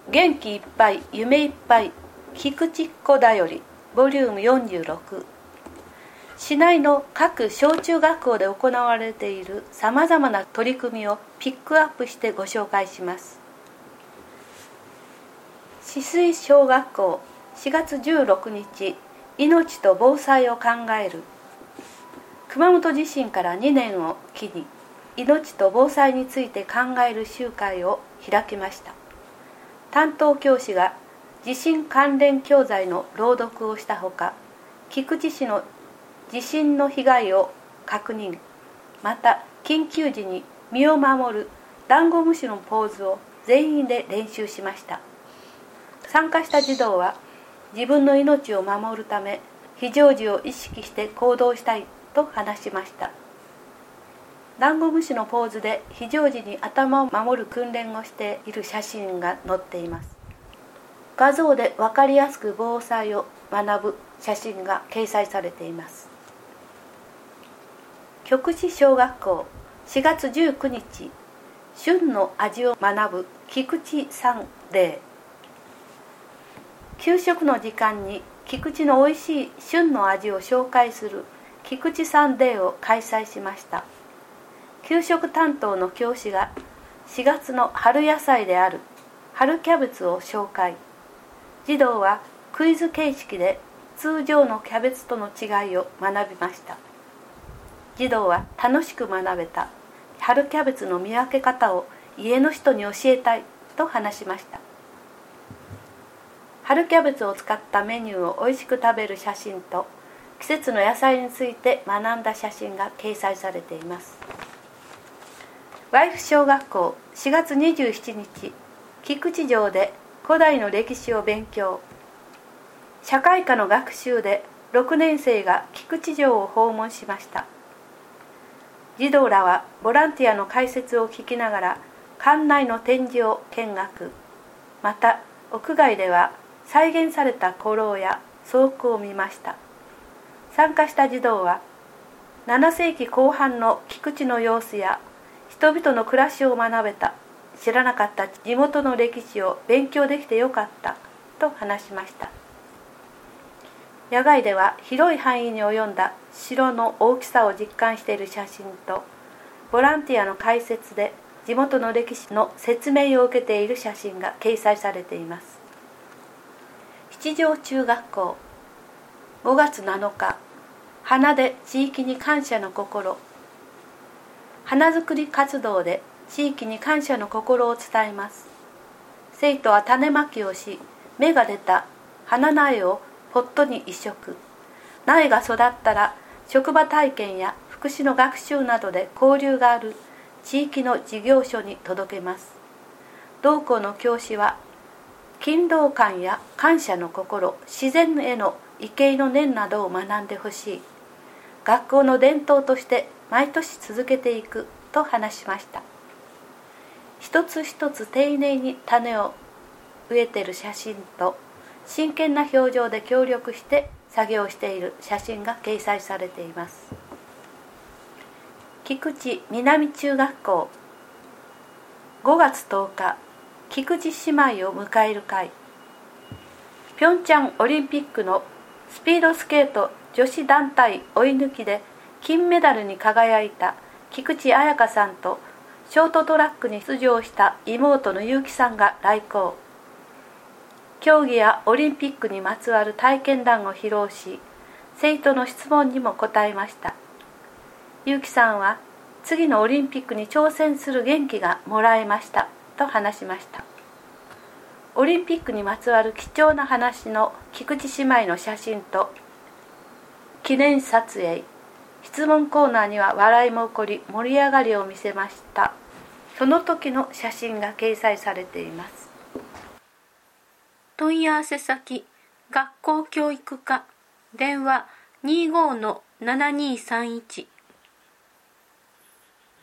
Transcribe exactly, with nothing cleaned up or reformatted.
元気いっぱい夢いっぱい菊池っ子だよりボリュームよんじゅうろく。市内の各小中学校で行われているさまざまな取り組みをピックアップしてご紹介します。紫水小学校しがつじゅうろくにち、命と防災を考える。熊本地震からにねんを機に命と防災について考える集会を開きました。担当教師が地震関連教材の朗読をしたほか、菊池市の地震の被害を確認、また緊急時に身を守るダンゴムシのポーズを全員で練習しました。参加した児童は自分の命を守るため非常時を意識して行動したいと話しました。ダンゴムシのポーズで非常時に頭を守る訓練をしている写真が載っています。画像で分かりやすく防災を学ぶ写真が掲載されています。菊池小学校しがつじゅうくにち、旬の味を学ぶ菊池サンデー。給食の時間に菊池のおいしい旬の味を紹介する菊池サンデーを開催しました。給食担当の教師がしがつの春野菜である春キャベツを紹介。児童はクイズ形式で通常のキャベツとの違いを学びました。児童は楽しく学べた。春キャベツの見分け方を家の人に教えたいと話しました。春キャベツを使ったメニューをおいしく食べる写真と季節の野菜について学んだ写真が掲載されています。ワイフ小学校しがつにじゅうしちにち、菊池城で古代の歴史を勉強。社会科の学習でろくねんせいが菊池城を訪問しました。児童らはボランティアの解説を聞きながら館内の展示を見学。また屋外では再現された古楼や倉庫を見ました。参加した児童はななせいきこう半の菊池の様子や人々の暮らしを学べた。知らなかった地元の歴史を勉強できてよかったと話しました。野外では広い範囲に及んだ城の大きさを実感している写真とボランティアの解説で地元の歴史の説明を受けている写真が掲載されています。七条中学校ごがつなのか、花で地域に感謝の心。花作り活動で地域に感謝の心を伝えます。生徒は種まきをし、芽が出た花苗をポットに移植。苗が育ったら職場体験や福祉の学習などで交流がある地域の事業所に届けます。同校の教師は勤労感や感謝の心、自然への畏敬の念などを学んでほしい。学校の伝統として毎年続けていくと話しました。一つ一つ丁寧に種を植えている写真と真剣な表情で協力して作業している写真が掲載されています。菊池南中学校ごがつとおか、菊池姉妹を迎える会。ピョンチャンオリンピックのスピードスケート女子団体追い抜きで金メダルに輝いた菊池彩香さんとショートトラックに出場した妹の結城さんが来校。競技やオリンピックにまつわる体験談を披露し、生徒の質問にも答えました。結城さんは次のオリンピックに挑戦する元気がもらえましたと話しました。オリンピックにまつわる貴重な話の菊池姉妹の写真と記念撮影、質問コーナーには笑いも起こり盛り上がりを見せました。その時の写真が掲載されています。問い合わせ先、学校教育課、電話 にじゅうごのななにーさんいち